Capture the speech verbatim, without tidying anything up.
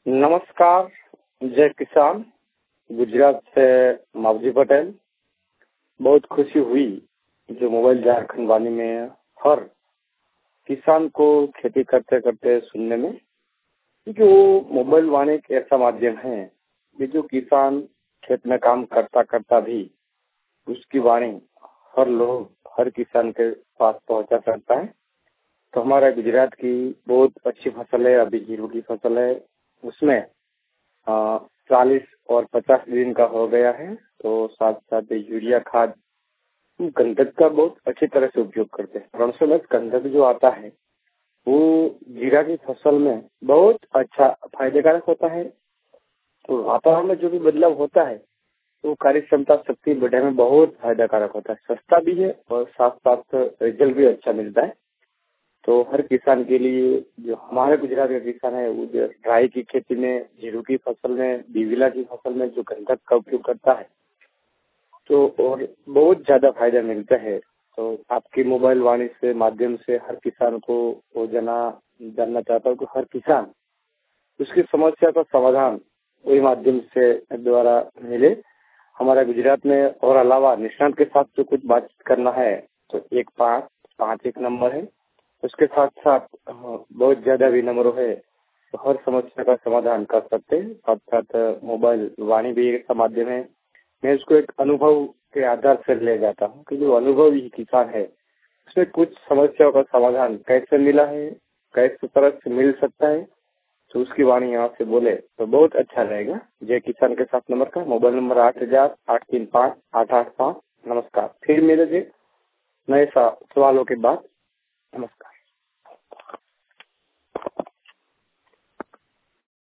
नमस्कार। जय किसान। गुजरात से मावजी पटेल। बहुत खुशी हुई जो मोबाइल झारखंड वाणी में हर किसान को खेती करते करते सुनने में, क्योंकि वो मोबाइल वाणी एक ऐसा माध्यम है कि जो किसान खेत में काम करता करता भी उसकी वाणी हर लोग हर किसान के पास पहुंचा सकता है। तो हमारा गुजरात की बहुत अच्छी फसल है, अभी जीरो की फसल है, उसमें चालीस और पचास दिन का हो गया है। तो साथ साथ यूरिया खाद गंधक का बहुत अच्छी तरह से उपयोग करते हैं। रणसोलत गंधक जो आता है वो जीरा की फसल में बहुत अच्छा फायदेकारक होता है। तो वातावरण में जो भी बदलाव होता है तो कार्य क्षमता शक्ति बढ़ाने में बहुत फायदाकारक होता है, सस्ता भी है और साथ साथ रिजल्ट भी अच्छा मिलता है। तो हर किसान के लिए, जो हमारे गुजरात का किसान है, वो जो राई की खेती में, जीरू की फसल में, बीविला की फसल में जो गंधक का उपयोग करता है तो और बहुत ज्यादा फायदा मिलता है। तो आपकी मोबाइल वाणी से माध्यम से हर किसान को वो जना जानना चाहता हूँ कि हर किसान उसकी समस्या का समाधान वही माध्यम से द्वारा मिले। हमारा गुजरात में और अलावा निष्णात के साथ जो कुछ बातचीत करना है तो एक पाँच पाँच एक नंबर है, उसके साथ साथ बहुत ज्यादा भी नंबर है, तो हर समस्या का समाधान कर सकते हैं। साथ साथ मोबाइल वाणी भी एक माध्यम है। मैं उसको एक अनुभव के आधार से ले जाता हूँ कि जो अनुभवी किसान है उसमें कुछ समस्याओं का समाधान कैसे मिला है, कैसे तरह से मिल सकता है, तो उसकी वाणी यहाँ से बोले तो बहुत अच्छा रहेगा। जय किसान के साथ नंबर का मोबाइल नंबर आठ हजार आठ तीन पाँच आठ आठ पाँच। नमस्कार। फिर मिले जी नए सवालों के बाद। नमस्कार।